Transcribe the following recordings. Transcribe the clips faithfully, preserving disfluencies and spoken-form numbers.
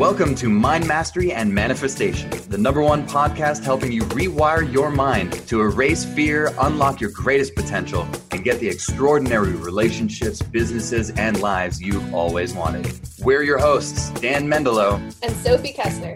Welcome to Mind Mastery and Manifestation, the number one podcast helping you rewire your mind to erase fear, unlock your greatest potential, and get the extraordinary relationships, businesses, and lives you've always wanted. We're your hosts, Dan Mendelow and Sophie Kessner.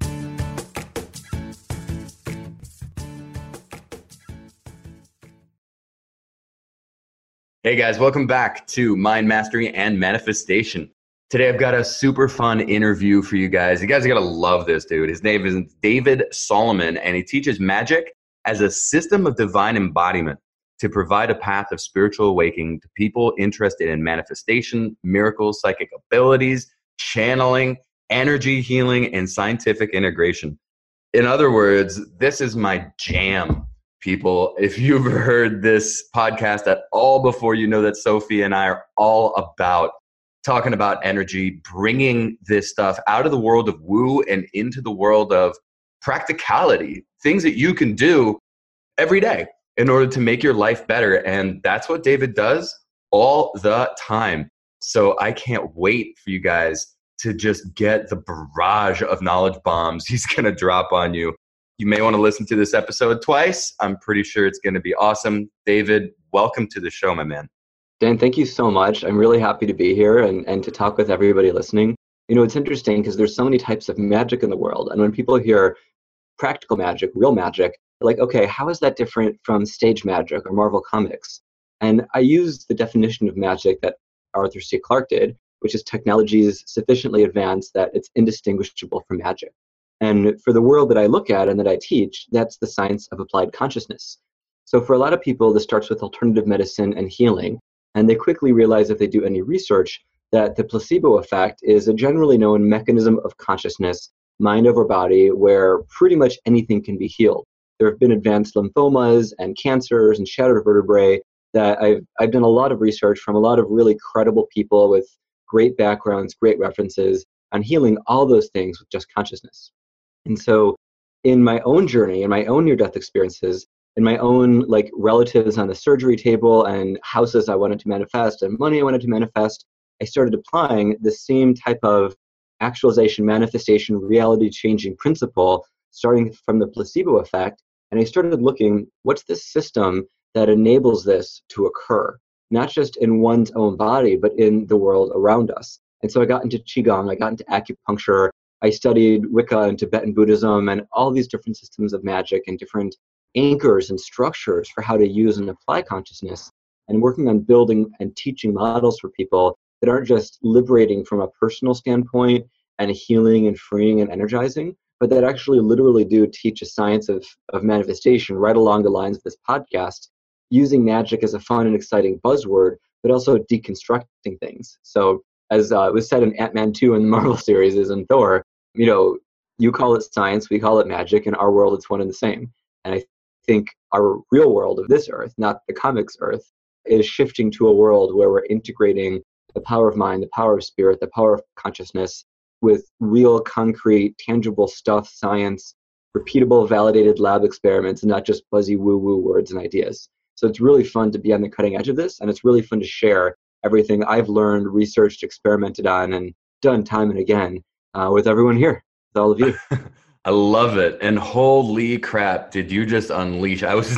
Hey guys, welcome back to Mind Mastery and Manifestation. Today I've got a super fun interview for you guys. You guys are going to love this dude. His name is David Solomon, and he teaches magic as a system of divine embodiment to provide a path of spiritual awakening to people interested in manifestation, miracles, psychic abilities, channeling, energy healing, and scientific integration. In other words, this is my jam, people. If you've heard this podcast at all before, you know that Sophie and I are all about talking about energy, bringing this stuff out of the world of woo and into the world of practicality, things that you can do every day in order to make your life better. And that's what David does all the time. So I can't wait for you guys to just get the barrage of knowledge bombs he's going to drop on you. You may want to listen to this episode twice. I'm pretty sure it's going to be awesome. David, welcome to the show, my man. Dan, thank you so much. I'm really happy to be here and, and to talk with everybody listening. You know, it's interesting because there's so many types of magic in the world. And when people hear practical magic, real magic, they're like, okay, how is that different from stage magic or Marvel Comics? And I use the definition of magic that Arthur C. Clarke did, which is technologies sufficiently advanced that it's indistinguishable from magic. And for the world that I look at and that I teach, that's the science of applied consciousness. So for a lot of people, this starts with alternative medicine and healing. And they quickly realize if they do any research that the placebo effect is a generally known mechanism of consciousness, mind over body, where pretty much anything can be healed. There have been advanced lymphomas and cancers and shattered vertebrae that I've, I've done a lot of research from a lot of really credible people with great backgrounds, great references on healing all those things with just consciousness. And so in my own journey, in my own near-death experiences, in my own like relatives on the surgery table and houses I wanted to manifest and money I wanted to manifest, I started applying the same type of actualization, manifestation, reality changing principle, starting from the placebo effect. And I started looking, what's this system that enables this to occur, not just in one's own body, but in the world around us. And so I got into Qigong, I got into acupuncture, I studied Wicca and Tibetan Buddhism and all these different systems of magic and different anchors and structures for how to use and apply consciousness, and working on building and teaching models for people that aren't just liberating from a personal standpoint and healing and freeing and energizing, but that actually literally do teach a science of, of manifestation right along the lines of this podcast, using magic as a fun and exciting buzzword, but also deconstructing things. So as uh, was said in Ant-Man two in the Marvel series is in Thor, you know, you call it science, we call it magic. In our world, it's one and the same. And I think our real world of this earth, not the comics earth, is shifting to a world where we're integrating the power of mind, the power of spirit, the power of consciousness with real, concrete, tangible stuff, science, repeatable, validated lab experiments, and not just buzzy woo-woo words and ideas. So it's really fun to be on the cutting edge of this, and it's really fun to share everything I've learned, researched, experimented on, and done time and again uh, with everyone here, with all of you. I love it. And holy crap, did you just unleash? I was,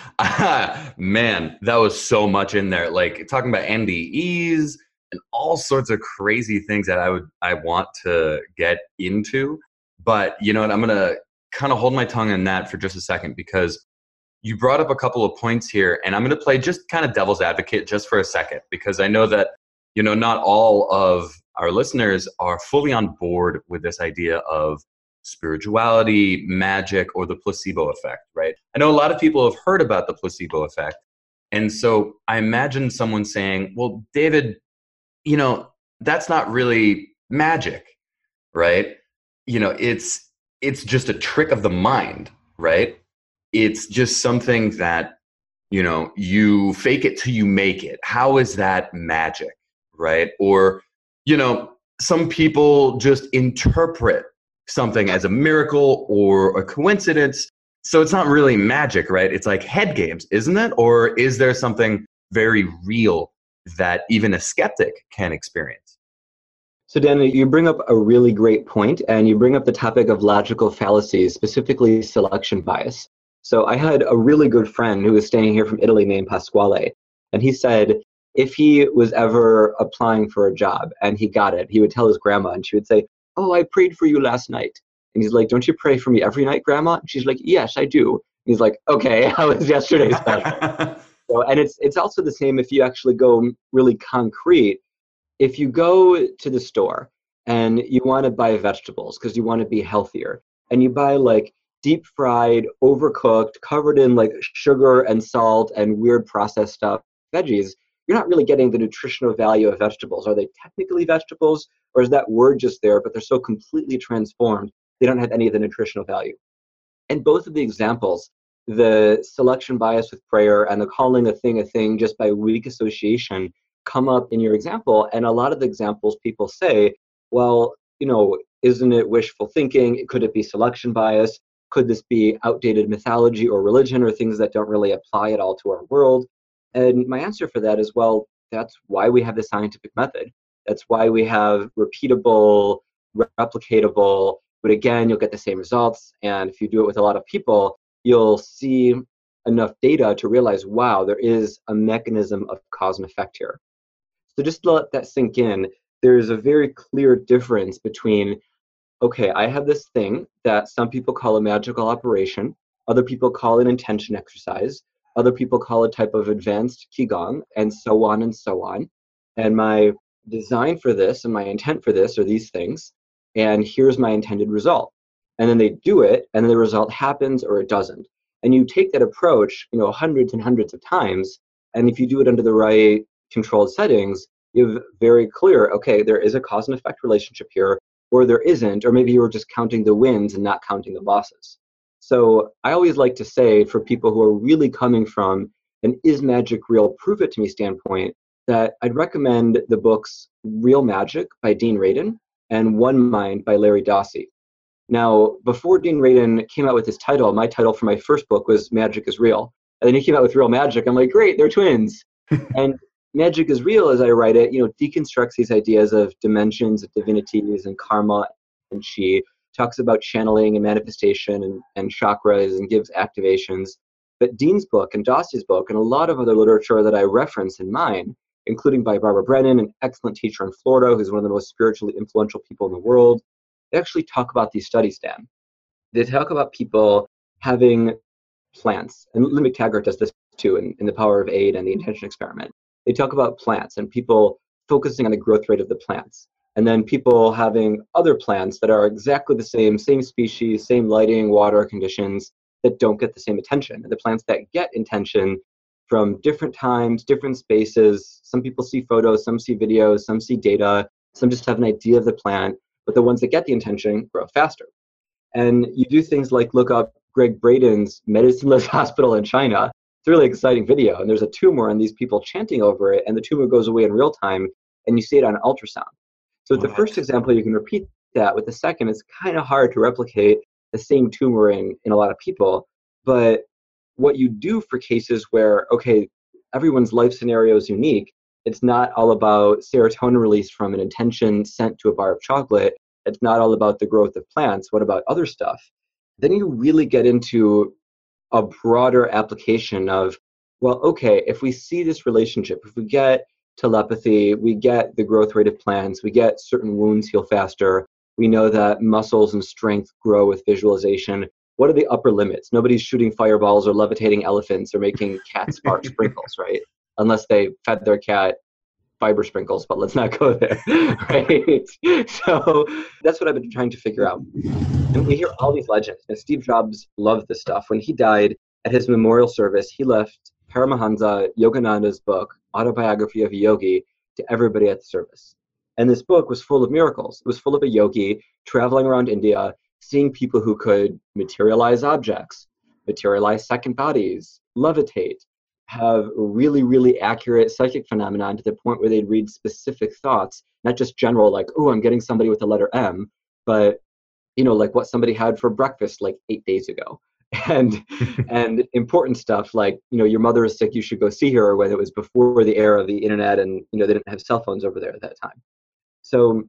man, that was so much in there. Like talking about N D Es and all sorts of crazy things that I would, I want to get into. But you know what, I'm going to kind of hold my tongue on that for just a second, because you brought up a couple of points here, and I'm going to play just kind of devil's advocate just for a second, because I know that, you know, not all of our listeners are fully on board with this idea of spirituality, magic, or the placebo effect, right? I know a lot of people have heard about the placebo effect. And so I imagine someone saying, well, David, you know, that's not really magic, right? You know, it's it's just a trick of the mind, right? It's just something that, you know, you fake it till you make it. How is that magic, right? Or, you know, some people just interpret something as a miracle or a coincidence. So it's not really magic, right? It's like head games, isn't it? Or is there something very real that even a skeptic can experience? So Dan, you bring up a really great point, and you bring up the topic of logical fallacies, specifically selection bias. So I had a really good friend who was staying here from Italy named Pasquale, and he said if he was ever applying for a job and he got it, he would tell his grandma, and she would say, "Oh, I prayed for you last night." And he's like, "Don't you pray for me every night, Grandma?" And she's like, "Yes, I do." And he's like, "Okay, how was yesterday special?" So, and it's it's also the same if you actually go really concrete. If you go to the store and you want to buy vegetables because you want to be healthier, and you buy like deep fried, overcooked, covered in like sugar and salt and weird processed stuff, veggies, you're not really getting the nutritional value of vegetables. Are they technically vegetables, or is that word just there, but they're so completely transformed, they don't have any of the nutritional value? And both of the examples, the selection bias with prayer and the calling a thing a thing just by weak association, come up in your example. And a lot of the examples people say, well, you know, isn't it wishful thinking? Could it be selection bias? Could this be outdated mythology or religion or things that don't really apply at all to our world? And my answer for that is, well, that's why we have the scientific method. That's why we have repeatable, replicatable, but again, you'll get the same results. And if you do it with a lot of people, you'll see enough data to realize, wow, there is a mechanism of cause and effect here. So just to let that sink in, there's a very clear difference between, okay, I have this thing that some people call a magical operation, other people call an intention exercise, other people call a type of advanced Qigong, and so on and so on. And my design for this and my intent for this are these things, and here's my intended result. And then they do it, and then the result happens or it doesn't. And you take that approach, you know, hundreds and hundreds of times, and if you do it under the right controlled settings, you're very clear, okay, there is a cause and effect relationship here, or there isn't, or maybe you were just counting the wins and not counting the losses. So I always like to say for people who are really coming from an is magic real, prove it to me standpoint, that I'd recommend the books Real Magic by Dean Radin and One Mind by Larry Dossey. Now, before Dean Radin came out with his title, my title for my first book was Magic is Real. And then he came out with Real Magic. I'm like, great, they're twins. And Magic is Real, as I write it, you know, deconstructs these ideas of dimensions, of divinities, and karma and chi, talks about channeling and manifestation and, and chakras and gives activations. But Dean's book and Dossey's book and a lot of other literature that I reference in mine, including by Barbara Brennan, an excellent teacher in Florida who's one of the most spiritually influential people in the world, they actually talk about these studies, Dan. They talk about people having plants, and Lynn McTaggart does this too in, in The Power of Aid and the Intention Experiment. They talk about plants and people focusing on the growth rate of the plants. And then people having other plants that are exactly the same, same species, same lighting, water conditions, that don't get the same attention. And the plants that get attention from different times, different spaces, some people see photos, some see videos, some see data, some just have an idea of the plant, but the ones that get the attention grow faster. And you do things like look up Greg Braden's Medicineless Hospital in China. It's a really exciting video, and there's a tumor and these people chanting over it, and the tumor goes away in real time, and you see it on ultrasound. So with the first example, you can repeat that. With the second, it's kind of hard to replicate the same tumor in, in a lot of people. But what you do for cases where, okay, everyone's life scenario is unique, it's not all about serotonin release from an intention sent to a bar of chocolate. It's not all about the growth of plants. What about other stuff? Then you really get into a broader application of, well, okay, if we see this relationship, if we get telepathy, we get the growth rate of plants, we get certain wounds heal faster, we know that muscles and strength grow with visualization. What are the upper limits? Nobody's shooting fireballs or levitating elephants or making cat spark sprinkles, right? Unless they fed their cat fiber sprinkles, but let's not go there, right? So that's what I've been trying to figure out. And we hear all these legends. And Steve Jobs loved this stuff. When he died at his memorial service, he left Paramahansa Yogananda's book, Autobiography of a Yogi, to everybody at the service. And this book was full of miracles. It was full of a yogi traveling around India, seeing people who could materialize objects, materialize second bodies, levitate, have really, really accurate psychic phenomenon to the point where they'd read specific thoughts, not just general, like, oh, I'm getting somebody with the letter M, but, you know, like what somebody had for breakfast like eight days ago. And and important stuff like, you know, your mother is sick, you should go see her, or whether it was before the era of the internet and, you know, they didn't have cell phones over there at that time. So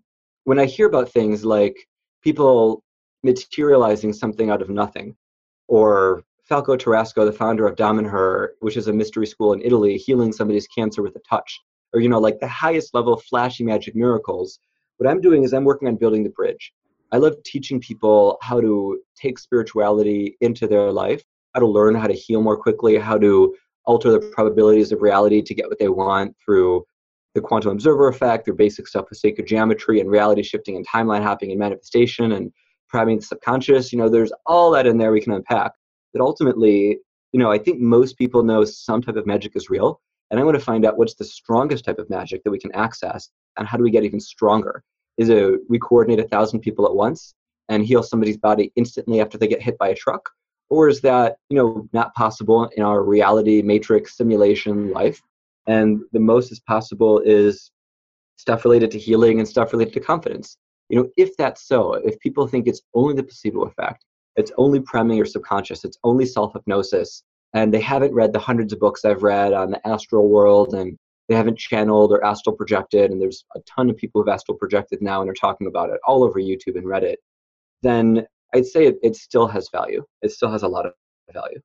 when I hear about things like people materializing something out of nothing, or Falco Tarasco, the founder of Damanhur, which is a mystery school in Italy, healing somebody's cancer with a touch, or, you know, like the highest level flashy magic miracles, what I'm doing is I'm working on building the bridge. I love teaching people how to take spirituality into their life, how to learn how to heal more quickly, how to alter the probabilities of reality to get what they want through the quantum observer effect, through basic stuff with sacred geometry and reality shifting and timeline hopping and manifestation and priming the subconscious. You know, there's all that in there we can unpack. But ultimately, you know, I think most people know some type of magic is real. And I want to find out what's the strongest type of magic that we can access, and how do we get even stronger? Is it we coordinate a thousand people at once and heal somebody's body instantly after they get hit by a truck? Or is that, you know, not possible in our reality matrix simulation life? And the most is possible is stuff related to healing and stuff related to confidence. You know, if that's so, if people think it's only the placebo effect, it's only priming your subconscious, it's only self-hypnosis, and they haven't read the hundreds of books I've read on the astral world, and they haven't channeled or astral projected, and there's a ton of people who've astral projected now and are talking about it all over YouTube and Reddit, then I'd say it, it still has value. It still has a lot of value.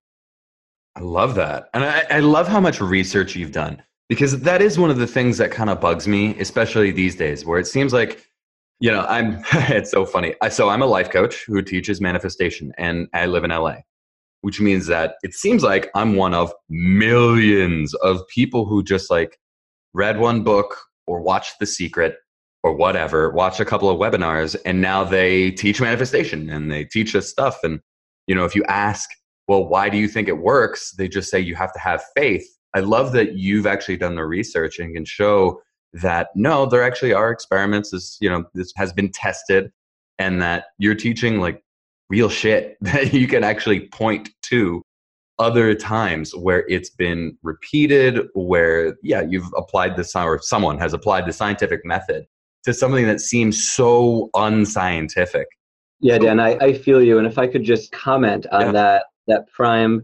I love that. And I, I love how much research you've done, because that is one of the things that kind of bugs me, especially these days, where it seems like, you know, I'm, it's so funny. I, so I'm a life coach who teaches manifestation, and I live in L A, which means that it seems like I'm one of millions of people who just like read one book or watched The Secret or whatever, watched a couple of webinars, and now they teach manifestation and they teach us stuff. And, you know, if you ask, well, why do you think it works? They just say you have to have faith. I love that you've actually done the research and can show that no, there actually are experiments. This, you know, this has been tested, and that you're teaching like real shit that you can actually point to other times where it's been repeated, where, yeah, you've applied this, or someone has applied the scientific method to something that seems so unscientific. Yeah, Dan, I, I feel you. And if I could just comment on Yeah. that, that prime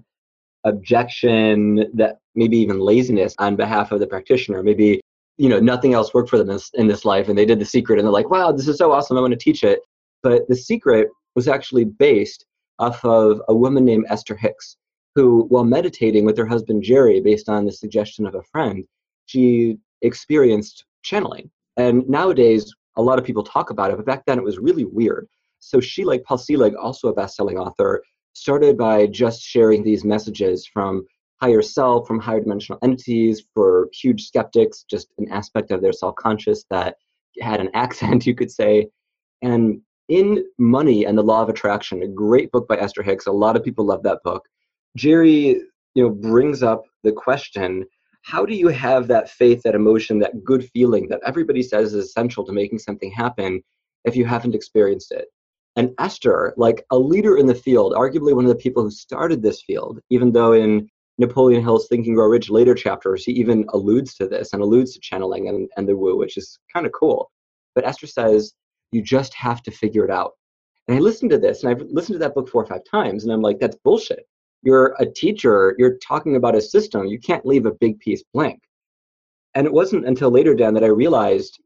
objection, that maybe even laziness on behalf of the practitioner, maybe, you know, nothing else worked for them in this, in this life, and they did The Secret, and they're like, wow, this is so awesome, I want to teach it. But The Secret was actually based off of a woman named Esther Hicks, who, while meditating with her husband Jerry, based on the suggestion of a friend, she experienced channeling. And nowadays, a lot of people talk about it, but back then it was really weird. So she, like Paul Selig, also a best-selling author, started by just sharing these messages from higher self, from higher dimensional entities, for huge skeptics, just an aspect of their self-conscious that had an accent, you could say. And in Money and the Law of Attraction, a great book by Esther Hicks, a lot of people love that book, Jerry, you know, brings up the question, how do you have that faith, that emotion, that good feeling that everybody says is essential to making something happen if you haven't experienced it? And Esther, like a leader in the field, arguably one of the people who started this field, even though in Napoleon Hill's Think and Grow Rich later chapters, he even alludes to this and alludes to channeling and, and the woo, which is kind of cool. But Esther says, you just have to figure it out. And I listened to this, and I've listened to that book four or five times, and I'm like, that's bullshit. You're a teacher, you're talking about a system, you can't leave a big piece blank. And it wasn't until later, Dan, that I realized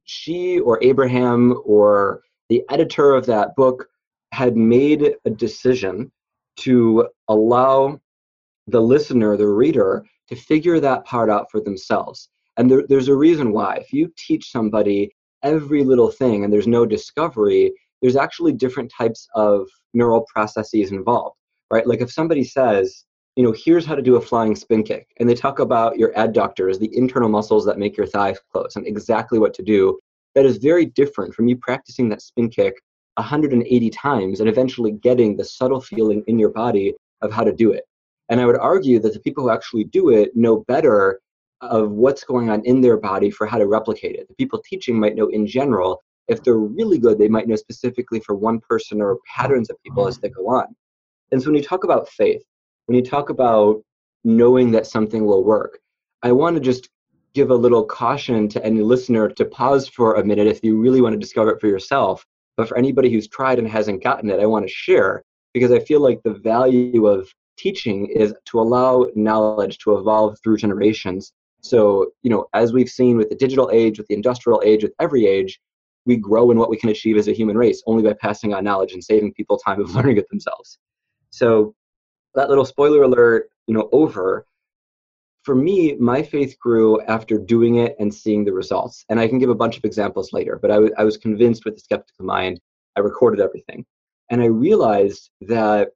she or Abraham or the editor of that book had made a decision to allow the listener, the reader, to figure that part out for themselves. And there, there's a reason why. If you teach somebody every little thing and there's no discovery, there's actually different types of neural processes involved, right? Like if somebody says, you know, here's how to do a flying spin kick, and they talk about your adductors, the internal muscles that make your thighs close, and exactly what to do, that is very different from you practicing that spin kick one hundred eighty times and eventually getting the subtle feeling in your body of how to do it. And I would argue that the people who actually do it know better of what's going on in their body for how to replicate it. The people teaching might know in general. If they're really good, they might know specifically for one person or patterns of people as they go on. And so when you talk about faith, when you talk about knowing that something will work, I want to just give a little caution to any listener to pause for a minute if you really want to discover it for yourself. But for anybody who's tried and hasn't gotten it, I want to share, because I feel like the value of teaching is to allow knowledge to evolve through generations. So, you know, as we've seen with the digital age, with the industrial age, with every age, we grow in what we can achieve as a human race only by passing on knowledge and saving people time of learning it themselves. So that little spoiler alert, you know, over, for me, my faith grew after doing it and seeing the results. And I can give a bunch of examples later, but I, w- I was convinced with the skeptical mind. I recorded everything. And I realized that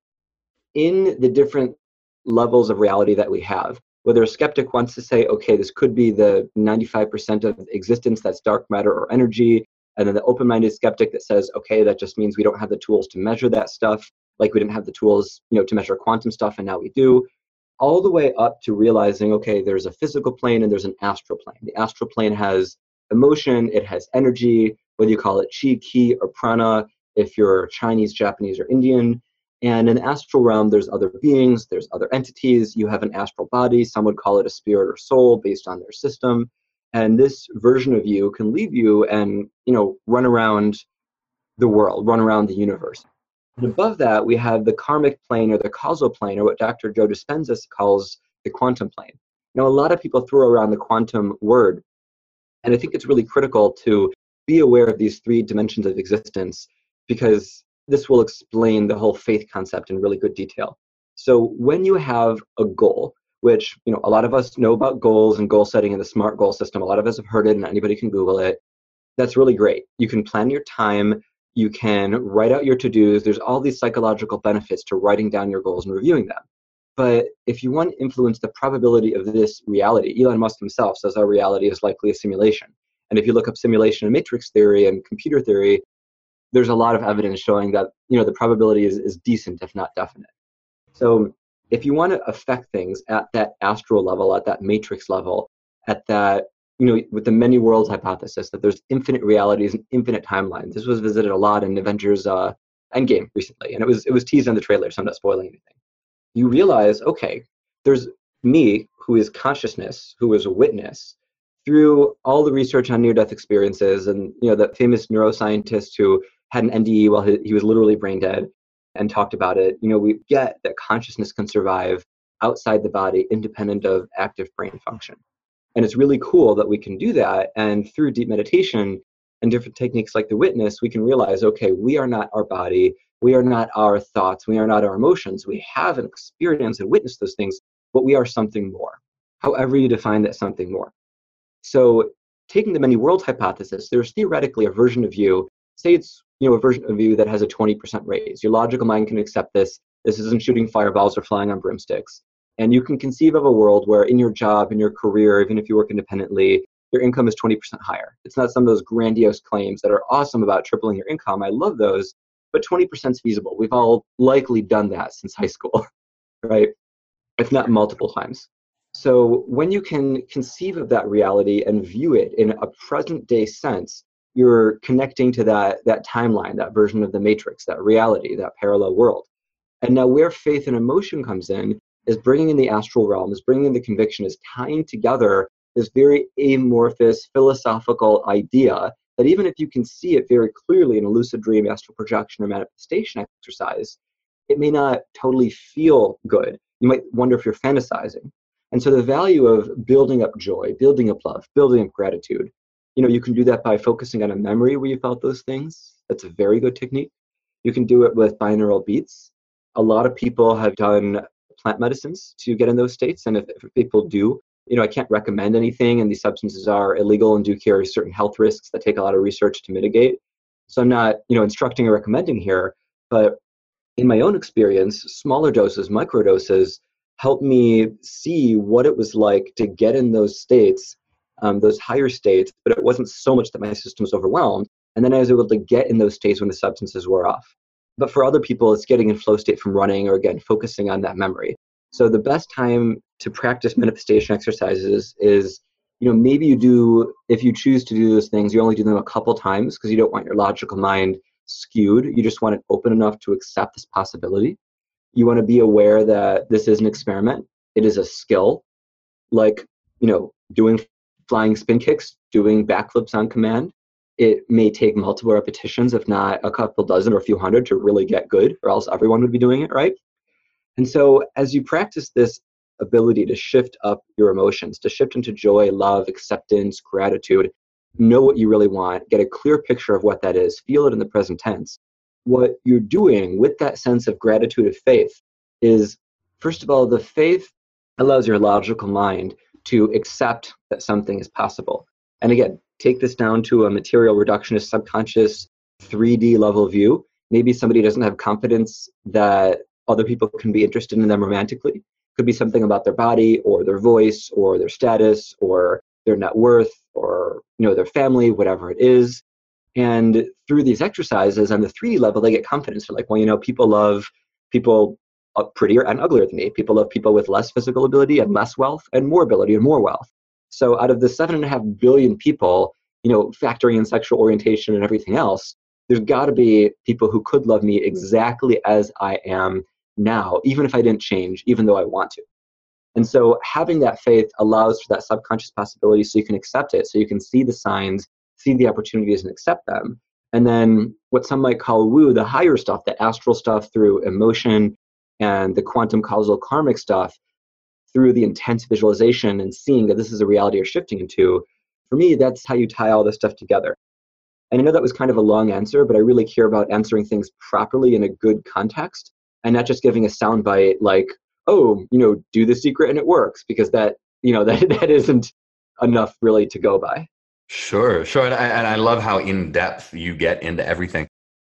in the different levels of reality that we have, whether a skeptic wants to say, okay, this could be the ninety-five percent of existence that's dark matter or energy, and then the open-minded skeptic that says, okay, that just means we don't have the tools to measure that stuff, like we didn't have the tools, you know, to measure quantum stuff, and now we do, all the way up to realizing, okay, there's a physical plane and there's an astral plane. The astral plane has emotion, it has energy, whether you call it chi, ki, or prana, if you're Chinese, Japanese, or Indian. And in the astral realm, there's other beings, there's other entities. You have an astral body. Some would call it a spirit or soul based on their system. And this version of you can leave you and, you know, run around the world, run around the universe. And above that, we have the karmic plane or the causal plane, or what Doctor Joe Dispenza calls the quantum plane. Now, a lot of people throw around the quantum word, and I think it's really critical to be aware of these three dimensions of existence, because this will explain the whole faith concept in really good detail. So when you have a goal, which, you know, a lot of us know about goals and goal setting in the SMART goal system, a lot of us have heard it and anybody can Google it. That's really great. You can plan your time, you can write out your to-dos. There's all these psychological benefits to writing down your goals and reviewing them. But if you want to influence the probability of this reality, Elon Musk himself says our reality is likely a simulation. And if you look up simulation and matrix theory and computer theory, there's a lot of evidence showing that, you know, the probability is, is decent, if not definite. So if you want to affect things at that astral level, at that matrix level, at that, you know, with the many worlds hypothesis, that there's infinite realities and infinite timelines. This was visited a lot in Avengers uh, Endgame recently, and it was it was teased in the trailer, so I'm not spoiling anything. You realize, okay, there's me, who is consciousness, who is a witness, through all the research on near-death experiences, and, you know, the famous neuroscientist who had an N D E while he, he was literally brain dead and talked about it. You know, we get that consciousness can survive outside the body, independent of active brain function. And it's really cool that we can do that. And through deep meditation and different techniques like the witness, we can realize, okay, we are not our body. We are not our thoughts. We are not our emotions. We have an experience and witness those things, but we are something more, however you define that something more. So taking the many worlds hypothesis, there's theoretically a version of you, say it's, you know, a version of you that has a twenty percent raise. Your logical mind can accept this. This isn't shooting fireballs or flying on broomsticks. And you can conceive of a world where in your job, in your career, even if you work independently, your income is twenty percent higher. It's not some of those grandiose claims that are awesome about tripling your income. I love those, but twenty percent is feasible. We've all likely done that since high school, right? If not multiple times. So when you can conceive of that reality and view it in a present day sense, you're connecting to that, that timeline, that version of the matrix, that reality, that parallel world. And now where faith and emotion comes in is bringing in the astral realm, is bringing in the conviction, is tying together this very amorphous philosophical idea that even if you can see it very clearly in a lucid dream, astral projection, or manifestation exercise, it may not totally feel good. You might wonder if you're fantasizing. And so the value of building up joy, building up love, building up gratitude, you know, you can do that by focusing on a memory where you felt those things. That's a very good technique. You can do it with binaural beats. A lot of people have done plant medicines to get in those states. And if, if people do, you know, I can't recommend anything, and these substances are illegal and do carry certain health risks that take a lot of research to mitigate. So I'm not, you know, instructing or recommending here, but in my own experience, smaller doses, microdoses, helped me see what it was like to get in those states, um, those higher states, but it wasn't so much that my system was overwhelmed. And then I was able to get in those states when the substances wore off. But for other people, it's getting in flow state from running, or again, focusing on that memory. So the best time to practice manifestation exercises is, you know, maybe you do, if you choose to do those things, you only do them a couple times because you don't want your logical mind skewed. You just want it open enough to accept this possibility. You want to be aware that this is an experiment. It is a skill, like, you know, doing flying spin kicks, doing backflips on command. It may take multiple repetitions, if not a couple dozen or a few hundred, to really get good, or else everyone would be doing it, right? And so as you practice this ability to shift up your emotions, to shift into joy, love, acceptance, gratitude, know what you really want, get a clear picture of what that is, feel it in the present tense, what you're doing with that sense of gratitude of faith is, first of all, the faith allows your logical mind to accept that something is possible. And again, take this down to a material reductionist, subconscious, three D level view. Maybe somebody doesn't have confidence that other people can be interested in them romantically. Could be something about their body or their voice or their status or their net worth or, you know, their family, whatever it is. And through these exercises on the three D level, they get confidence. They're like, well, you know, people love people prettier and uglier than me. People love people with less physical ability and less wealth and more ability and more wealth. So out of the seven and a half billion people, you know, factoring in sexual orientation and everything else, there's got to be people who could love me exactly as I am now, even if I didn't change, even though I want to. And so having that faith allows for that subconscious possibility so you can accept it, so you can see the signs, see the opportunities and accept them. And then what some might call woo, the higher stuff, the astral stuff through emotion and the quantum causal karmic stuff through the intense visualization and seeing that this is a reality you're shifting into. For me, that's how you tie all this stuff together. And I know that was kind of a long answer, but I really care about answering things properly in a good context and not just giving a soundbite like, oh, you know, do The Secret and it works, because that, you know, that, that isn't enough really to go by. Sure, sure. And I, and I love how in depth you get into everything.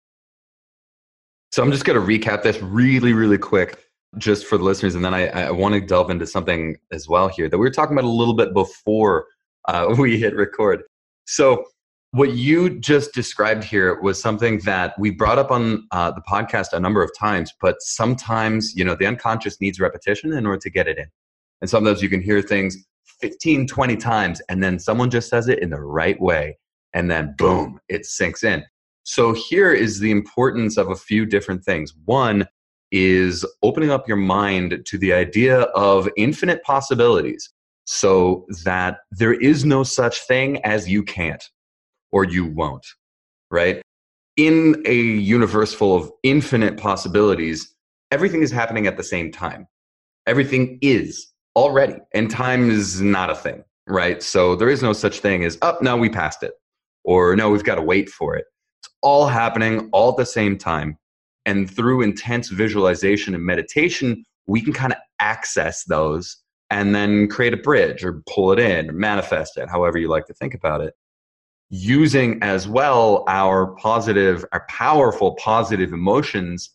So I'm just going to recap this really, really quick just for the listeners. And then I, I want to delve into something as well here that we were talking about a little bit before uh, we hit record. So what you just described here was something that we brought up on uh, the podcast a number of times, but sometimes, you know, the unconscious needs repetition in order to get it in. And sometimes you can hear things fifteen, twenty times, and then someone just says it in the right way, and then boom, it sinks in. So here is the importance of a few different things. One is opening up your mind to the idea of infinite possibilities so that there is no such thing as you can't or you won't, right? In a universe full of infinite possibilities, everything is happening at the same time. Everything is already, and time is not a thing, right? So there is no such thing as, oh, no, we passed it, or no, we've got to wait for it. It's all happening all at the same time. And through intense visualization and meditation, we can kind of access those and then create a bridge or pull it in or manifest it, however you like to think about it. Using as well our positive, our powerful positive emotions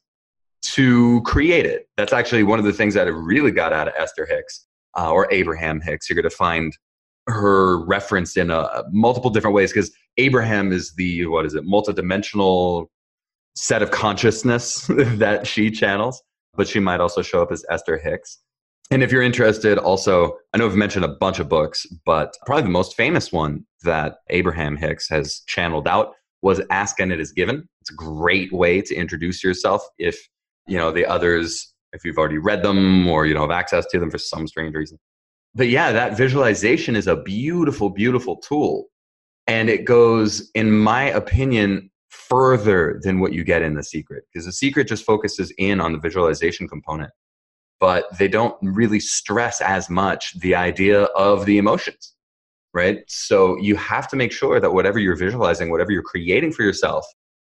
to create it. That's actually one of the things that I really got out of Esther Hicks uh, or Abraham Hicks. You're going to find her referenced in a, multiple different ways because Abraham is the, what is it, multidimensional set of consciousness that she channels, but she might also show up as Esther Hicks. And if you're interested, also, I know I've mentioned a bunch of books, but probably the most famous one that Abraham Hicks has channeled out was Ask and It Is Given. It's a great way to introduce yourself if, you know, the others, if you've already read them or you don't have access to them for some strange reason. But yeah, that visualization is a beautiful, beautiful tool. And it goes, in my opinion, further than what you get in The Secret, because The Secret just focuses in on the visualization component, but they don't really stress as much the idea of the emotions, right? So you have to make sure that whatever you're visualizing, whatever you're creating for yourself,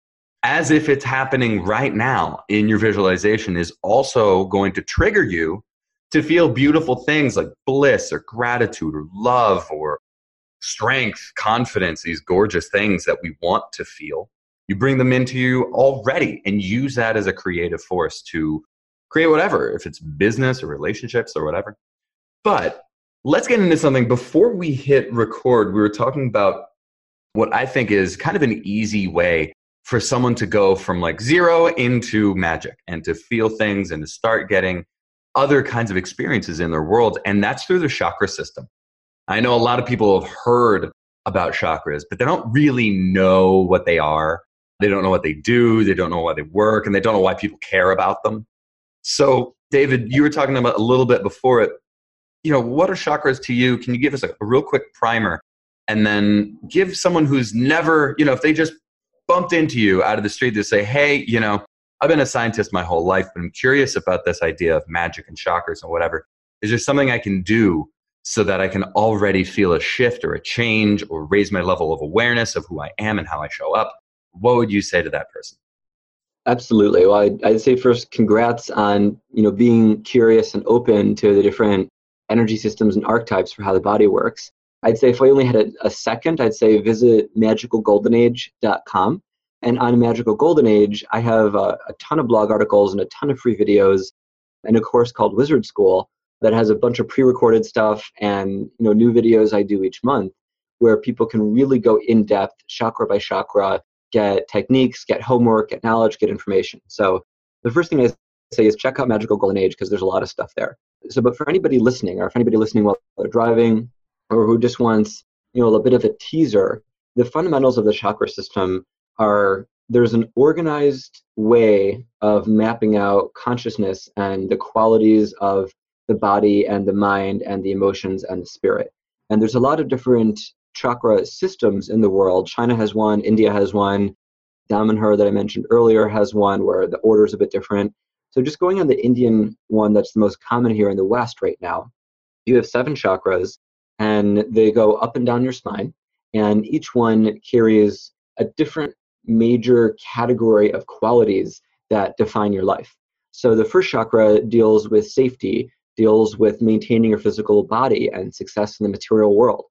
as if it's happening right now in your visualization, is also going to trigger you to feel beautiful things like bliss or gratitude or love or strength, confidence, these gorgeous things that we want to feel. You bring them into you already and use that as a creative force to create whatever, if it's business or relationships or whatever. But let's get into something. Before we hit record, we were talking about what I think is kind of an easy way for someone to go from like zero into magic and to feel things and to start getting other kinds of experiences in their world. And that's through the chakra system. I know a lot of people have heard about chakras, but they don't really know what they are. They don't know what they do. They don't know why they work, and they don't know why people care about them. So, David, you were talking about a little bit before it. You know, what are chakras to you? Can you give us a, a real quick primer and then give someone who's never, you know, if they just bumped into you out of the street to say, hey, you know, I've been a scientist my whole life, but I'm curious about this idea of magic and chakras and whatever. Is there something I can do so that I can already feel a shift or a change or raise my level of awareness of who I am and how I show up, what would you say to that person? Absolutely. Well, I'd, I'd say first, congrats on, you know, being curious and open to the different energy systems and archetypes for how the body works. I'd say if I only had a, a second, I'd say visit magical golden age dot com. And on Magical Golden Age, I have a, a ton of blog articles and a ton of free videos and a course called Wizard School that has a bunch of pre-recorded stuff and, you know, new videos I do each month where people can really go in depth, chakra by chakra, get techniques, get homework, get knowledge, get information. So the first thing I say is check out Magical Golden Age because there's a lot of stuff there. So, but for anybody listening, or if anybody listening while they're driving, or who just wants, you know, a bit of a teaser, the fundamentals of the chakra system are there's an organized way of mapping out consciousness and the qualities of the body and the mind and the emotions and the spirit. And there's a lot of different chakra systems in the world. China has one, India has one, Damanhur that I mentioned earlier has one where the order is a bit different. So just going on the Indian one that's the most common here in the West right now, you have seven chakras and they go up and down your spine, and each one carries a different major category of qualities that define your life. So the first chakra deals with safety, deals with maintaining your physical body and success in the material world.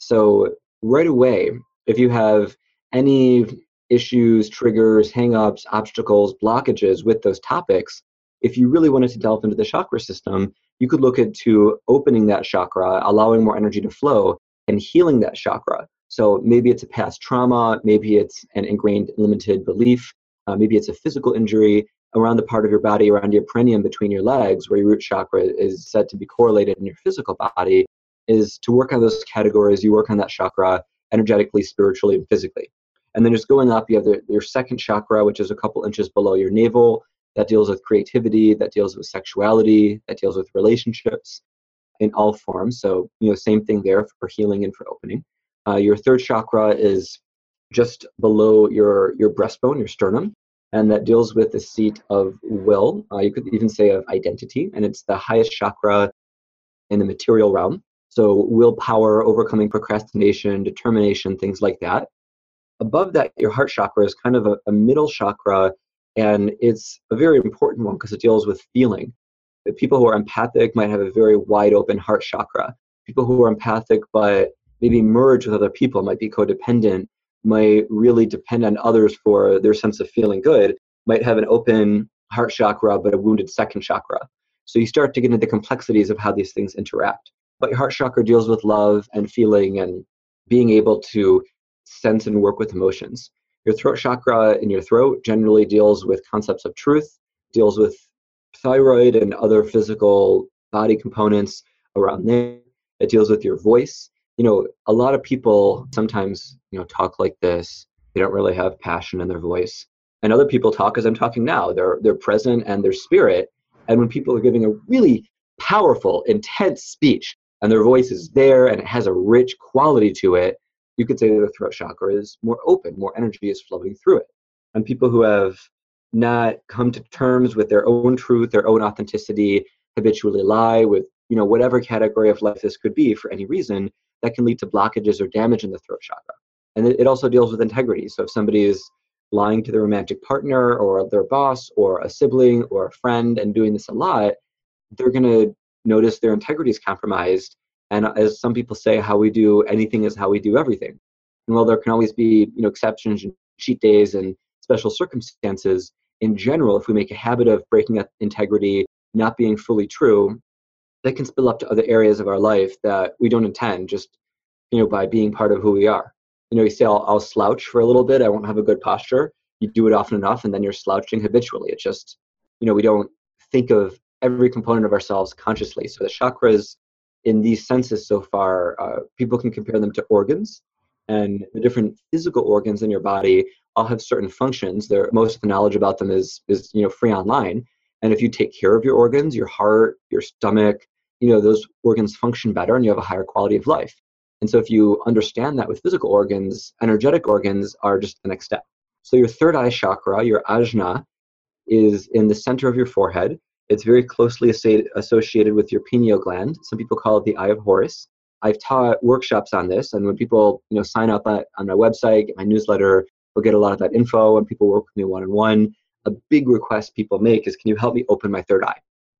So right away, if you have any issues, triggers, hang-ups, obstacles, blockages with those topics, if you really wanted to delve into the chakra system, you could look into opening that chakra, allowing more energy to flow, and healing that chakra. So maybe it's a past trauma, maybe it's an ingrained limited belief, uh, maybe it's a physical injury around the part of your body, around your perineum between your legs, where your root chakra is said to be correlated in your physical body, is to work on those categories. You work on that chakra energetically, spiritually, and physically. And then just going up, you have the, your second chakra, which is a couple inches below your navel, that deals with creativity, that deals with sexuality, that deals with relationships in all forms. So, you know, same thing there for healing and for opening. Uh, your third chakra is just below your, your breastbone, your sternum, and that deals with the seat of will. Uh, you could even say of identity, and it's the highest chakra in the material realm. So willpower, overcoming procrastination, determination, things like that. Above that, your heart chakra is kind of a, a middle chakra, and it's a very important one because it deals with feeling. The people who are empathic might have a very wide open heart chakra. People who are empathic but maybe merge with other people, might be codependent, might really depend on others for their sense of feeling good, might have an open heart chakra but a wounded second chakra. So you start to get into the complexities of how these things interact. But your heart chakra deals with love and feeling and being able to sense and work with emotions. Your throat chakra in your throat generally deals with concepts of truth, deals with thyroid and other physical body components around there. It deals with your voice. You know, a lot of people sometimes, you know, talk like this. They don't really have passion in their voice. And other people talk as I'm talking now. They're they're present and their spirit. And when people are giving a really powerful, intense speech and their voice is there and it has a rich quality to it, you could say that the throat chakra is more open, more energy is flowing through it. And people who have not come to terms with their own truth, their own authenticity, habitually lie with, you know, whatever category of life this could be for any reason, that can lead to blockages or damage in the throat chakra. And it also deals with integrity. So if somebody is lying to their romantic partner or their boss or a sibling or a friend and doing this a lot, they're going to notice their integrity is compromised. And as some people say, how we do anything is how we do everything. And while there can always be, you know, exceptions and cheat days and special circumstances, in general, if we make a habit of breaking up integrity, not being fully true, that can spill up to other areas of our life that we don't intend, just, you know, by being part of who we are. You know, you say, I'll, I'll slouch for a little bit, I won't have a good posture. You do it often enough, and then you're slouching habitually. It's just, you know, we don't think of every component of ourselves consciously. So the chakras in these senses so far, uh, people can compare them to organs, and the different physical organs in your body all have certain functions. They're, most of the knowledge about them is, is, you know, free online. And if you take care of your organs, your heart, your stomach, you know, those organs function better and you have a higher quality of life. And so if you understand that with physical organs, energetic organs are just the next step. So your third eye chakra, your ajna, is in the center of your forehead. It's very closely assa- associated with your pineal gland. Some people call it the eye of Horus. I've taught workshops on this, and when people you know sign up at, on my website, get my newsletter, they'll get a lot of that info. When people work with me one-on-one, a big request people make is, can you help me open my third eye?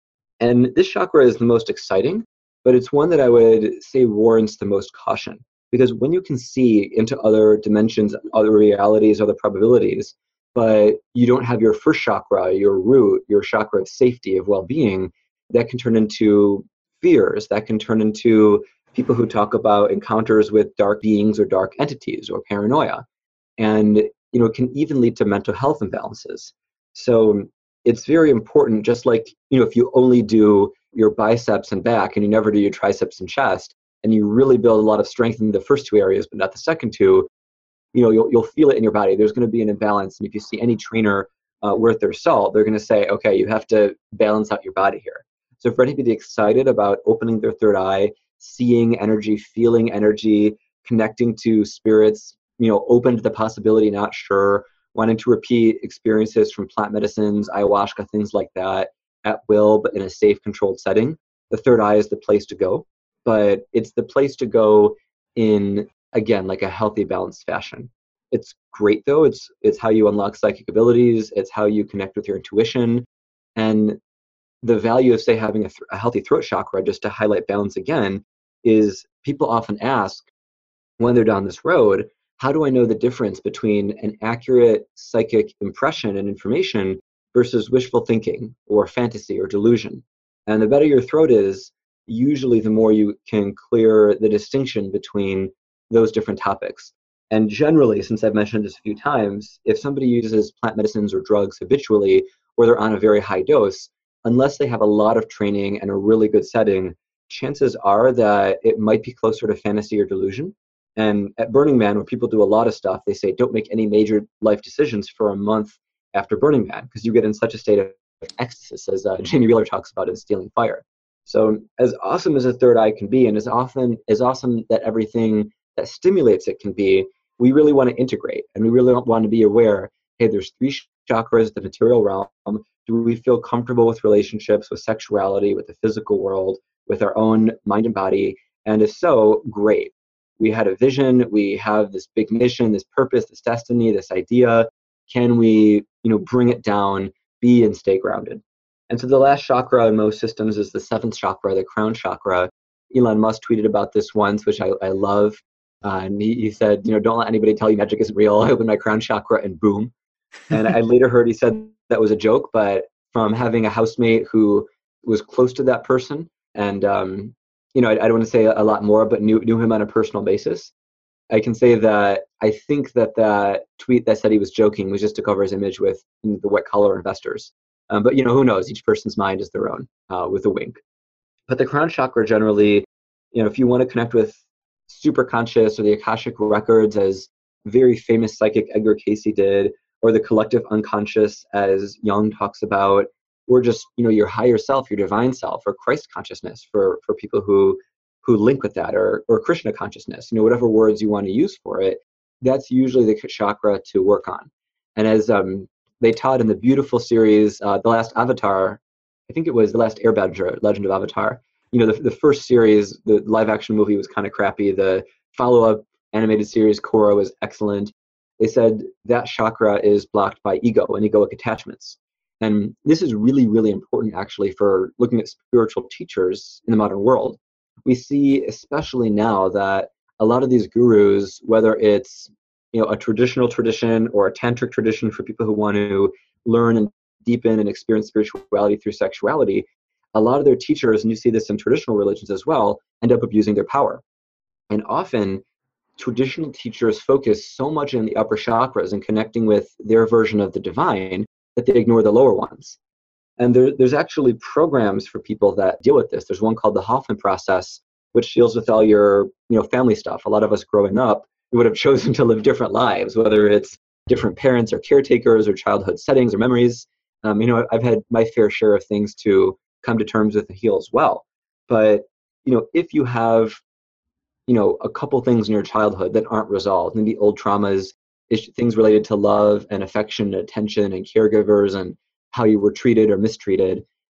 And this chakra is the most exciting, but it's one that I would say warrants the most caution. Because when you can see into other dimensions, other realities, other probabilities, but you don't have your first chakra, your root, your chakra of safety, of well-being, that can turn into fears, that can turn into people who talk about encounters with dark beings or dark entities or paranoia. And you know, it can even lead to mental health imbalances. So it's very important, just like you know, if you only do your biceps and back and you never do your triceps and chest, and you really build a lot of strength in the first two areas, but not the second two, you know, you'll, you'll feel it in your body. There's going to be an imbalance. And if you see any trainer uh, worth their salt, they're going to say, okay, you have to balance out your body here. So for anybody excited about opening their third eye, seeing energy, feeling energy, connecting to spirits, you know, open to the possibility, not sure, wanting to repeat experiences from plant medicines, ayahuasca, things like that, at will, but in a safe, controlled setting, the third eye is the place to go. But it's the place to go in, again, like a healthy, balanced fashion. It's great, though. It's it's how you unlock psychic abilities. It's how you connect with your intuition. And the value of, say, having a, th- a healthy throat chakra, just to highlight balance again, is people often ask when they're down this road, how do I know the difference between an accurate psychic impression and information versus wishful thinking or fantasy or delusion? And the better your throat is, usually the more you can clear the distinction between those different topics. And generally, since I've mentioned this a few times, if somebody uses plant medicines or drugs habitually, or they're on a very high dose, unless they have a lot of training and a really good setting, chances are that it might be closer to fantasy or delusion. And at Burning Man, where people do a lot of stuff, they say don't make any major life decisions for a month after Burning Man, because you get in such a state of ecstasy, as uh, Jamie Wheeler talks about in Stealing Fire. So as awesome as a third eye can be, and as often as awesome that everything that stimulates it can be, we really want to integrate, and we really want to be aware, hey, there's three chakras, the material realm. Do we feel comfortable with relationships, with sexuality, with the physical world, with our own mind and body? And if so, great. We had a vision, we have this big mission, this purpose, this destiny, this idea. Can we, you know, bring it down, be and stay grounded? And so the last chakra in most systems is the seventh chakra, the crown chakra. Elon Musk tweeted about this once, which I, I love. Uh, and he, he said, you know, don't let anybody tell you magic isn't real. I opened my crown chakra and boom. And I later heard he said that was a joke, but from having a housemate who was close to that person, and um, you know, I, I don't want to say a lot more, but knew knew him on a personal basis, I can say that I think that that tweet that said he was joking was just to cover his image with the white collar investors. Um, but you know, who knows? Each person's mind is their own, uh, with a wink. But the crown chakra generally, you know, if you want to connect with super conscious or the Akashic records, as very famous psychic Edgar Cayce did, or the collective unconscious, as Jung talks about, or just, you know, your higher self, your divine self, or Christ consciousness for for people who who link with that, or or Krishna consciousness, you know, whatever words you want to use for it, that's usually the chakra to work on. And as um, they taught in the beautiful series, uh, The Last Avatar, I think it was The Last Airbender, Legend of Avatar, you know, the, the first series, the live action movie was kind of crappy. The follow-up animated series, Korra, was excellent. They said that chakra is blocked by ego and egoic attachments. And this is really, really important, actually, for looking at spiritual teachers in the modern world. We see, especially now, that a lot of these gurus, whether it's, you know, a traditional tradition or a tantric tradition for people who want to learn and deepen and experience spirituality through sexuality, a lot of their teachers, and you see this in traditional religions as well, end up abusing their power. And often, traditional teachers focus so much in the upper chakras and connecting with their version of the divine that they ignore the lower ones. And there, there's actually programs for people that deal with this. There's one called the Hoffman process, which deals with all your, you know, family stuff. A lot of us growing up, we would have chosen to live different lives, whether it's different parents or caretakers or childhood settings or memories. Um, you know, I've had my fair share of things to come to terms with and heal as well. But, you know, if you have, you know, a couple things in your childhood that aren't resolved, maybe old traumas, things related to love and affection and attention and caregivers and how you were treated or mistreated,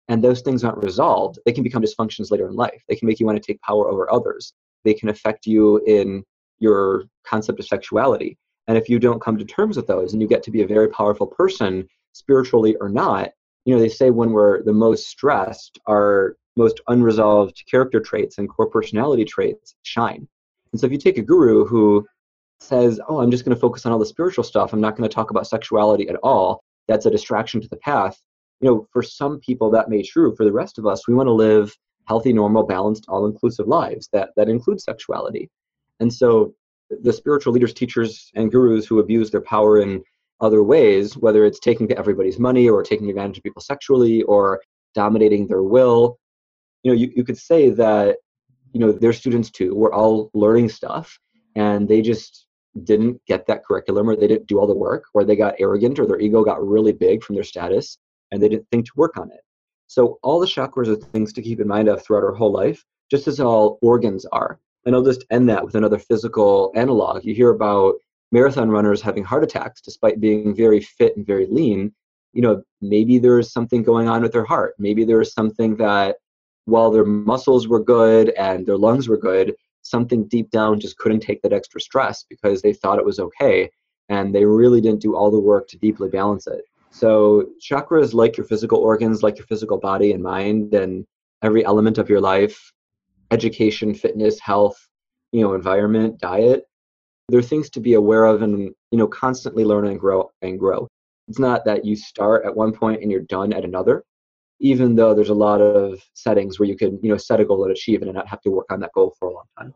and those things aren't resolved, they can become dysfunctions later in life. They can make you want to take power over others. They can affect you in your concept of sexuality. And if you don't come to terms with those and you get to be a very powerful person, spiritually or not, you know, they say when we're the most stressed, our most unresolved character traits and core personality traits shine. And so if you take a guru who says, oh, I'm just going to focus on all the spiritual stuff, I'm not going to talk about sexuality at all, that's a distraction to the path. You know, for some people that may be true. For the rest of us, we want to live healthy, normal, balanced, all-inclusive lives that, that include sexuality. And so the spiritual leaders, teachers, and gurus who abuse their power in other ways, whether it's taking everybody's money or taking advantage of people sexually or dominating their will, you know, you, you could say that, you know, their students too were all learning stuff and they just didn't get that curriculum, or they didn't do all the work, or they got arrogant, or their ego got really big from their status and they didn't think to work on it. So all the chakras are things to keep in mind of throughout our whole life, just as all organs are. And I'll just end that with another physical analog. You hear about marathon runners having heart attacks despite being very fit and very lean. You know, maybe there's something going on with their heart. Maybe there was something that while their muscles were good and their lungs were good, something deep down just couldn't take that extra stress because they thought it was okay. And they really didn't do all the work to deeply balance it. So chakras, like your physical organs, like your physical body and mind and every element of your life, education, fitness, health, you know, environment, diet, they're things to be aware of and, you know, constantly learn and grow and grow. It's not that you start at one point and you're done at another, even though there's a lot of settings where you can, you know, set a goal and achieve it and not have to work on that goal for a long time.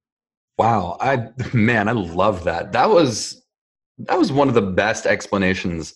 Wow. I, man, I love that. That was, that was one of the best explanations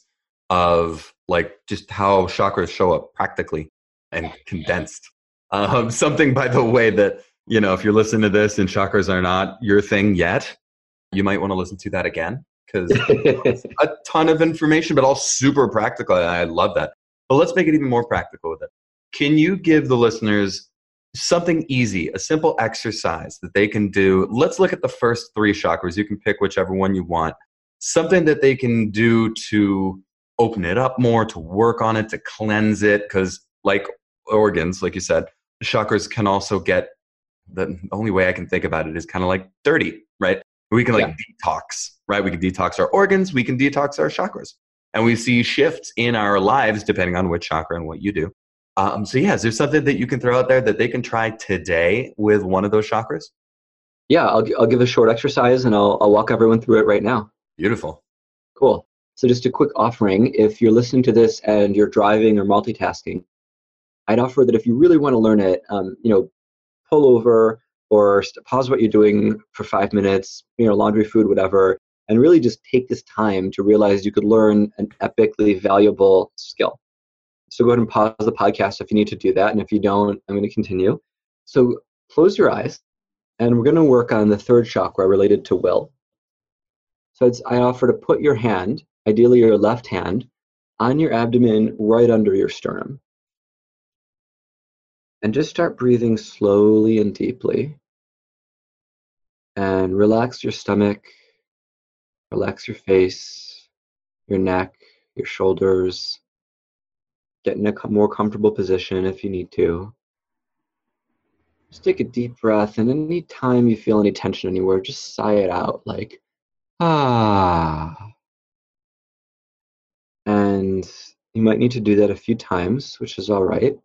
of like just how chakras show up practically and condensed. Um, something, by the way, that, you know, if you're listening to this and chakras are not your thing yet, you might want to listen to that again because a ton of information, but all super practical. And I love that. But let's make it even more practical with it. Can you give the listeners something easy, a simple exercise that they can do? Let's look at the first three chakras. You can pick whichever one you want. Something that they can do to open it up more, to work on it, to cleanse it. Because like organs, like you said, chakras can also get, the only way I can think about it is kind of like dirty, right? We can like yeah. detox, right? We can detox our organs. We can detox our chakras. And we see shifts in our lives depending on which chakra and what you do. Um, so yeah, is there something that you can throw out there that they can try today with one of those chakras? Yeah, I'll, I'll give a short exercise and I'll, I'll walk everyone through it right now. Beautiful. Cool. So just a quick offering. If you're listening to this and you're driving or multitasking, I'd offer that if you really want to learn it, um, you know, pull over or st- pause what you're doing for five minutes, you know, laundry, food, whatever, and really just take this time to realize you could learn an epically valuable skill. So go ahead and pause the podcast if you need to do that. And if you don't, I'm going to continue. So close your eyes, and we're going to work on the third chakra related to will. So it's, I offer to put your hand, ideally your left hand, on your abdomen right under your sternum. And just start breathing slowly and deeply. And relax your stomach, relax your face, your neck, your shoulders. Get in a more comfortable position if you need to. Just take a deep breath, and any time you feel any tension anywhere, just sigh it out like, ah. And you might need to do that a few times, which is all right.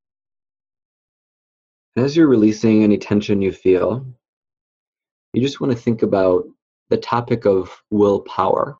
As you're releasing any tension you feel, you just want to think about the topic of willpower.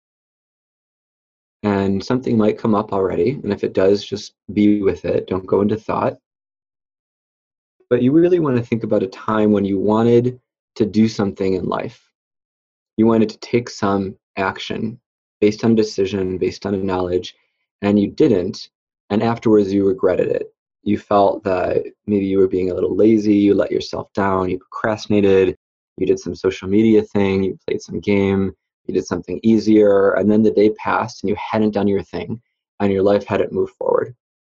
And something might come up already, and if it does, just be with it. Don't go into thought. But you really want to think about a time when you wanted to do something in life. You wanted to take some action based on a decision, based on a knowledge, and you didn't, and afterwards you regretted it. You felt that maybe you were being a little lazy, you let yourself down, you procrastinated, you did some social media thing, you played some game, you did something easier, and then the day passed and you hadn't done your thing, and your life hadn't moved forward.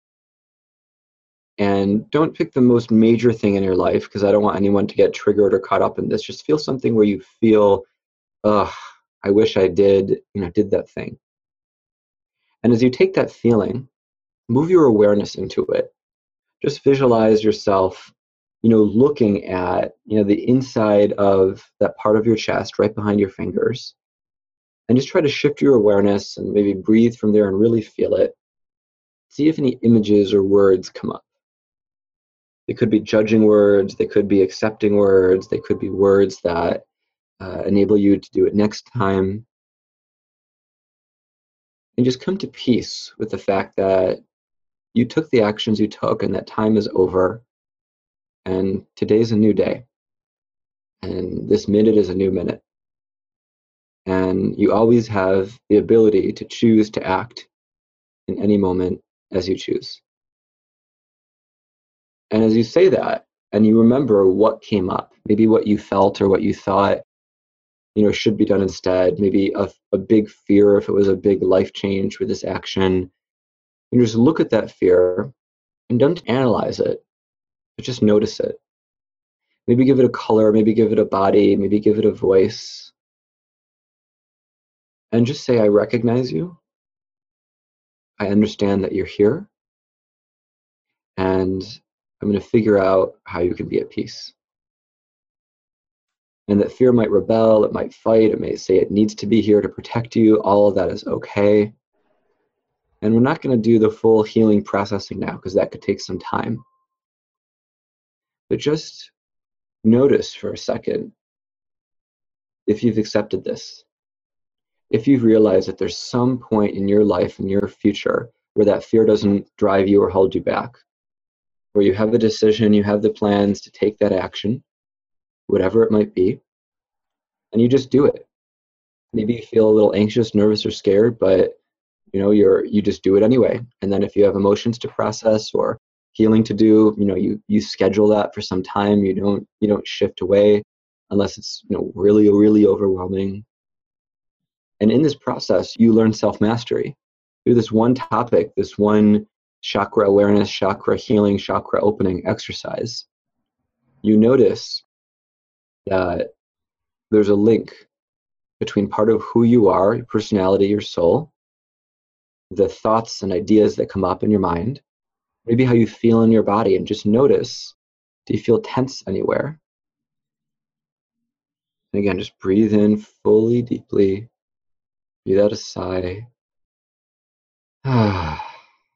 And don't pick the most major thing in your life, because I don't want anyone to get triggered or caught up in this. Just feel something where you feel, ugh, I wish I did, you know, did that thing. And as you take that feeling, move your awareness into it. just visualize yourself, you know, looking at, you know, the inside of that part of your chest right behind your fingers. And just try to shift your awareness and maybe breathe from there and really feel it. See if any images or words come up. They could be judging words, they could be accepting words, they could be words that uh, enable you to do it next time. And just come to peace with the fact that you took the actions you took and that time is over. And today's a new day. And this minute is a new minute. And you always have the ability to choose to act in any moment as you choose. And as you say that, and you remember what came up, maybe what you felt or what you thought, you know, should be done instead, maybe a, a big fear if it was a big life change with this action, you just look at that fear and don't analyze it, but just notice it. Maybe give it a color, maybe give it a body, maybe give it a voice. And just say, I recognize you. I understand that you're here. And I'm going to figure out how you can be at peace. And that fear might rebel, it might fight, it may say it needs to be here to protect you. All of that is okay. And we're not going to do the full healing processing now because that could take some time. But just notice for a second if you've accepted this. If you've realized that there's some point in your life, in your future, where that fear doesn't drive you or hold you back, where you have a decision, you have the plans to take that action, whatever it might be, and you just do it. Maybe you feel a little anxious, nervous, or scared, but you know, you're you just do it anyway. And then if you have emotions to process or healing to do, you know, you you schedule that for some time. You don't you don't shift away unless it's, you know, really, really overwhelming. And in this process, you learn self-mastery through this one topic, this one chakra awareness, chakra healing, chakra opening exercise. You notice that there's a link between part of who you are, your personality, your soul, the thoughts and ideas that come up in your mind, maybe how you feel in your body, and just notice, do you feel tense anywhere? And again, just breathe in fully, deeply. Breathe out a sigh. And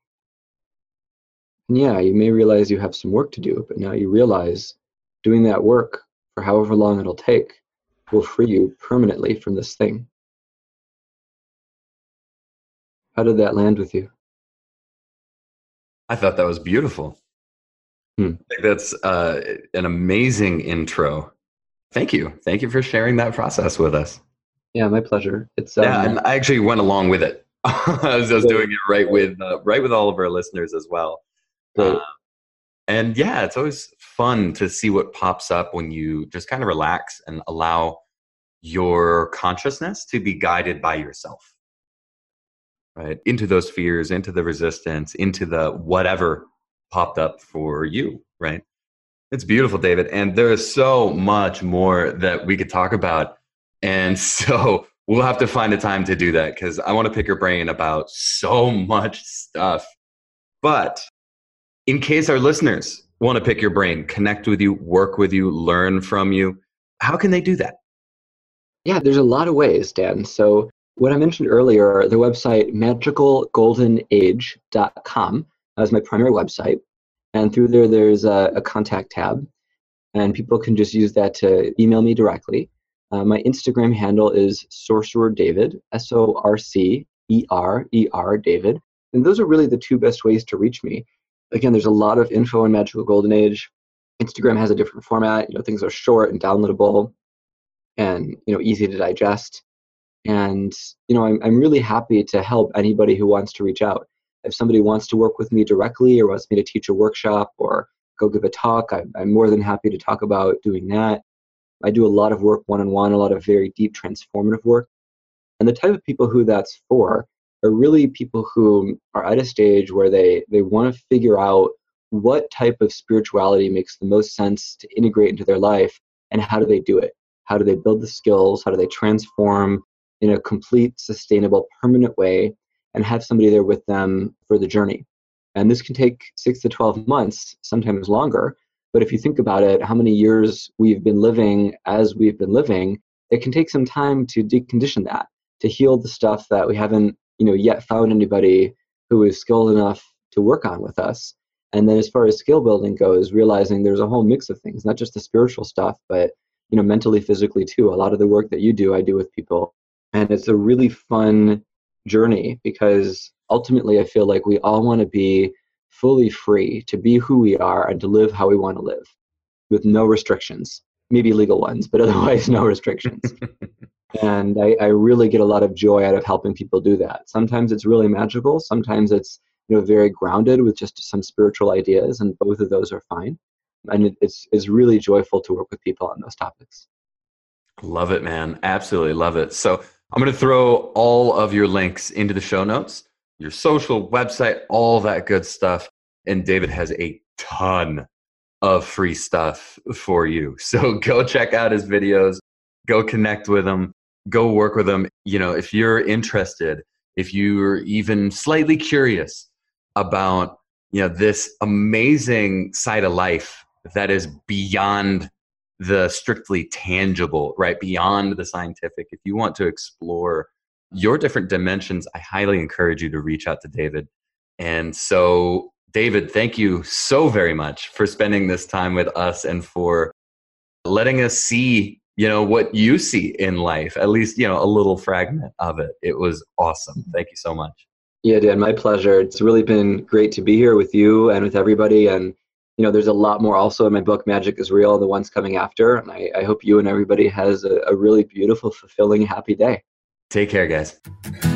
yeah, you may realize you have some work to do, but now you realize doing that work for however long it'll take will free you permanently from this thing. How did that land with you? I thought that was beautiful. Hmm. I think that's uh, an amazing intro. Thank you. Thank you for sharing that process with us. Yeah, my pleasure. It's um, yeah, and I actually went along with it. I was just doing it right with uh, right with all of our listeners as well. Great. Uh, and yeah, it's always fun to see what pops up when you just kind of relax and allow your consciousness to be guided by yourself, right? Into those fears, into the resistance, into the whatever popped up for you, right? It's beautiful, David. And there is so much more that we could talk about. And so we'll have to find a time to do that because I want to pick your brain about so much stuff. But in case our listeners want to pick your brain, connect with you, work with you, learn from you, how can they do that? Yeah, there's a lot of ways, Dan. So what I mentioned earlier, the website magical golden age dot com is my primary website. And through there, there's a, a contact tab. And people can just use that to email me directly. Uh, my Instagram handle is Sorcerer David, S O R C E R E R David. And those are really the two best ways to reach me. Again, there's a lot of info on Magical Golden Age. Instagram has a different format. You know, things are short and downloadable and, you know, easy to digest. And, you know, I'm, I'm really happy to help anybody who wants to reach out. If somebody wants to work with me directly or wants me to teach a workshop or go give a talk, I'm, I'm more than happy to talk about doing that. I do a lot of work one-on-one, a lot of very deep transformative work. And the type of people who that's for are really people who are at a stage where they, they want to figure out what type of spirituality makes the most sense to integrate into their life and how do they do it? How do they build the skills? How do they transform in a complete, sustainable, permanent way and have somebody there with them for the journey? And this can take six to twelve months, sometimes longer. But if you think about it, how many years we've been living as we've been living, it can take some time to decondition that, to heal the stuff that we haven't, you know, yet found anybody who is skilled enough to work on with us. And then as far as skill building goes, realizing there's a whole mix of things, not just the spiritual stuff, but, you know, mentally, physically too. A lot of the work that you do, I do with people. And it's a really fun journey because ultimately I feel like we all want to be fully free to be who we are and to live how we want to live with no restrictions, maybe legal ones, but otherwise no restrictions. And I, I really get a lot of joy out of helping people do that. Sometimes it's really magical. Sometimes it's, you know, very grounded with just some spiritual ideas, and both of those are fine. And it, it's, it's really joyful to work with people on those topics. Love it, man. Absolutely love it. So I'm going to throw all of your links into the show notes, your social, website, all that good stuff. And David has a ton of free stuff for you. So go check out his videos, go connect with him, go work with him. You know, if you're interested, if you're even slightly curious about, you know, this amazing side of life that is beyond the strictly tangible, right? Beyond the scientific. If you want to explore your different dimensions, I highly encourage you to reach out to David. And so, David, thank you so very much for spending this time with us and for letting us see, you know, what you see in life, at least, you know, a little fragment of it. It was awesome. Thank you so much. Yeah, Dan, my pleasure. It's really been great to be here with you and with everybody. And, you know, there's a lot more also in my book, Magic is Real, the ones coming after. And I, I hope you and everybody has a, a really beautiful, fulfilling, happy day. Take care, guys.